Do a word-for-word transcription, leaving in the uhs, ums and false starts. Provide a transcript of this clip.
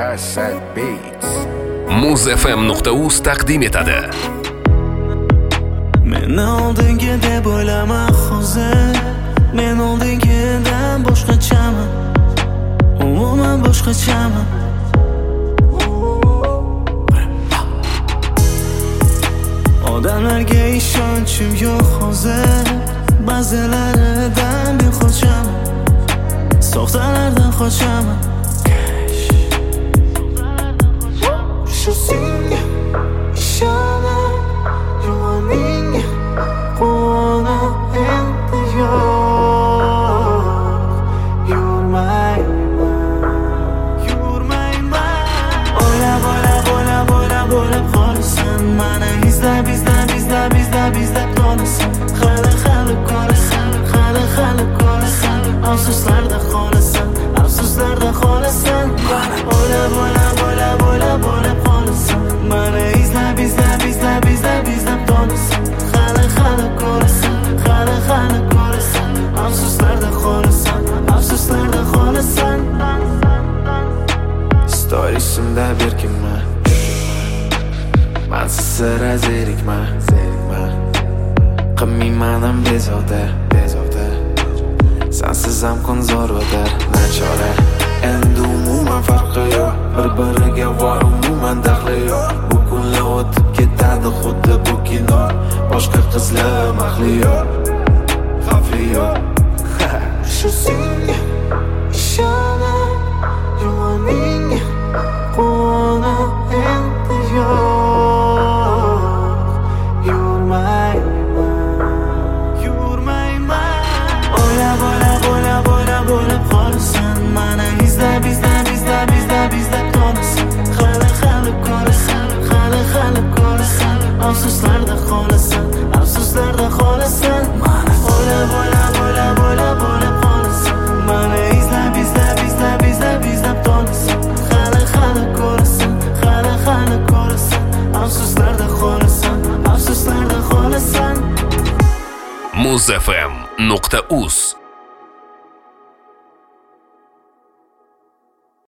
Asad Beats muz f m nuqta uz taqdim etadi. Men oldingi deb o'ylama hozir, men oldingidan boshqachaman, umuman boshqachaman. Odamlarga ishonchim yo'q hozir, ba'zilaridan men qochaman, soxtalardan qochaman. Shu senga ishonib yurmaningga quvonib endi yo'q. Yurmayman, yurmayman. O'ylab, o'ylab, o'ylab, o'ylab, o'ylab qolasan. Mana izlab, izlab, izlab, izlab, izlab qolasan. Hali, hali ko'rasan, hali, hali ko'rasan. Afsuslarda qolasan, afsuslarda qolasan. O'ylab, o'ylab, o'ylab, o'ylab, o'ylab qolasan. Mana izlab, izlab, izlab, izlab, izlab qolasan. Hali, hali ko'rasan, hali, hali ko'rasan. Afsuslarda qolasan, afsuslarda qolasan. Storiesimda berkinman, men sira zerikman, zerikman. Qilmayman bezovta, bezovta. Sensiz ham kun zo'r o'tar, nachora. Endi umuman farqi yo'q, bir-biriga bor umuman daxli yo'q. Bu kunlar o'tib ketadi xuddi bu kino, boshqa qizlar mahli yo'q, xavfli yo'q. Shu senga ishonib yurmaningga quvonib endi yo'q. Yurmayman, yurmayman. O'ylab, o'ylab, o'ylab, o'ylab, o'ylab qolasan. Mana izlab, izlab, izlab, izlab, izlab qolasan. Hali, hali ko'rasan, hali, hali ko'rasan. Afsuslarda qolasan, afsuslarda qolasan. O'ylab, o'ylab, o'ylab, o'ylab, o'ylab qolasan. Mana izlab, izlab, izlab, izlab, izlab qolasan. Hali, hali ko'rasan, hali, hali ko'rasan. Afsuslarda qolasan, afsuslarda qolasan. muz f m nuqta uz